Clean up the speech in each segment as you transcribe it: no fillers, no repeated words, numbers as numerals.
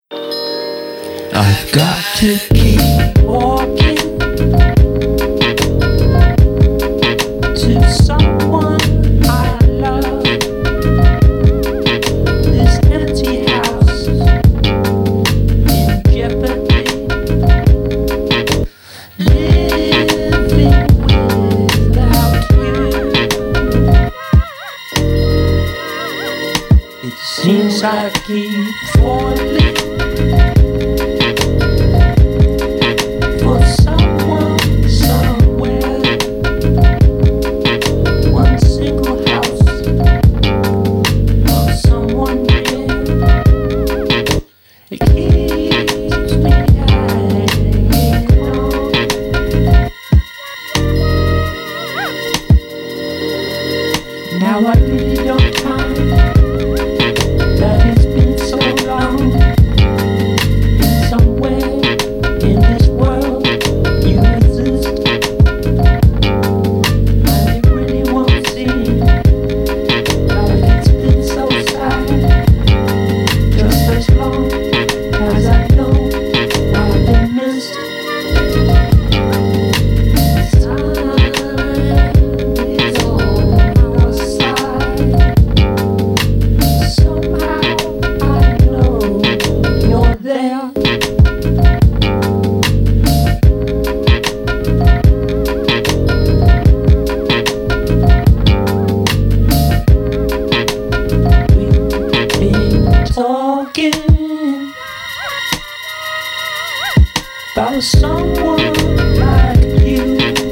I've got to keep walking to someone I love. This empty house in jeopardy. Living without you. It seems I keep falling for someone somewhere. One single house of someone real. It keeps me hanging on. Now I really don't mind that it's been so long. Somewhere in this world you exist, and it really won't seem like it's been so sad. Just as long as I know I've been missed. Time is on our side. Somehow I know you're there. We've been talking about someone like you.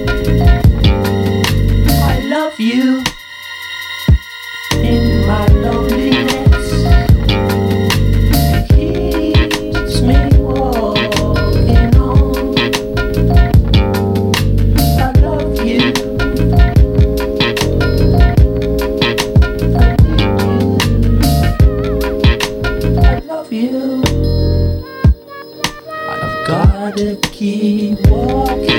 I love you in my loneliness. It keeps me walking on. I love you. I love you. I've gotta keep walking